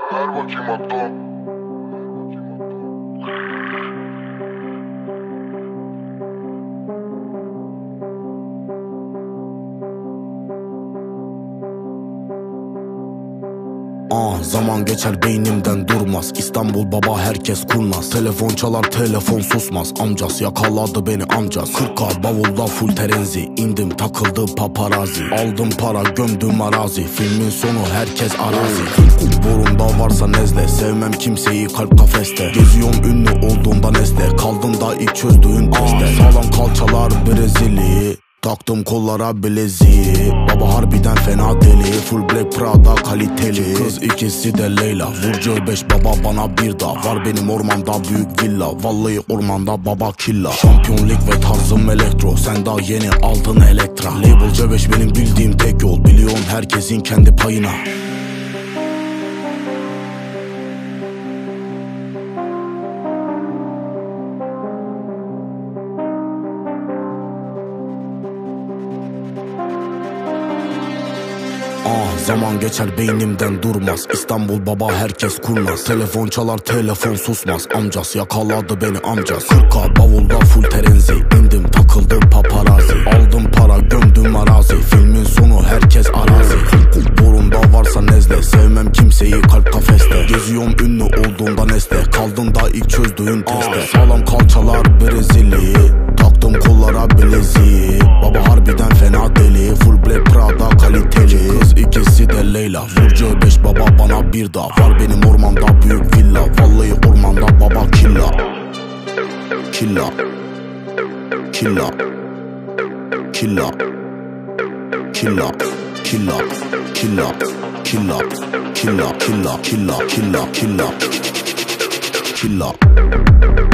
Ver bakayım Akdo. Zaman geçer beynimden durmaz. İstanbul baba herkes kurnaz. Telefon çalar telefon susmaz. Amcas yakaladı beni amcas. 40'a bavulda full terenzi. İndim takıldı paparazi. Aldım para gömdüm arazi. Filmin sonu herkes arazi. Burunda varsa nezle. Sevmem kimseyi kalp kafeste. Geziyorum ünlü olduğumda nesle. Kaldım da ilk çözdüğün teste. Sağlam kalçalar Brezili. Taktım kollara bileziği. Baba harbiden fena deli. Full black Prada kaliteli. Kız ikisi de Leyla. Vurcu 5 baba bana bir daha. Var benim ormanda büyük villa. Vallahi ormanda baba killa. Şampiyonluk ve tarzım elektro. Sen daha yeni aldın elektra. Label C5 benim bildiğim tek yol. Biliyorsun herkesin kendi payına. Zaman geçer beynimden durmaz. İstanbul baba herkes kurnaz. Telefon çalar telefon susmaz. Amcas yakaladı beni amcas. 40'a bavulda full terenzi. İndim takıldı paparazi. Aldım para gömdüm arazi. Filmin sonu herkes arazi. Burunda varsa nezle. Sevmem kimseyi kalp kafeste. Geziyorum ünlü olduğumda nesle. Kaldım da ilk çözdüğün teste. Sağlam kalçalar Brezili. Taktım kollara bileziği. Baba harbiden fena deli. Full black Prada kaliteli. Kız ikisi de Leyla. Vurcu 5 baba bana bir daha. Var benim ormanda büyük villa. Vallahi ormanda baba killa. Killa. Killa. Killa. Killa. Killa. Killa. Killa. Killa. Killa. Killa. Killa. Killa. Killa.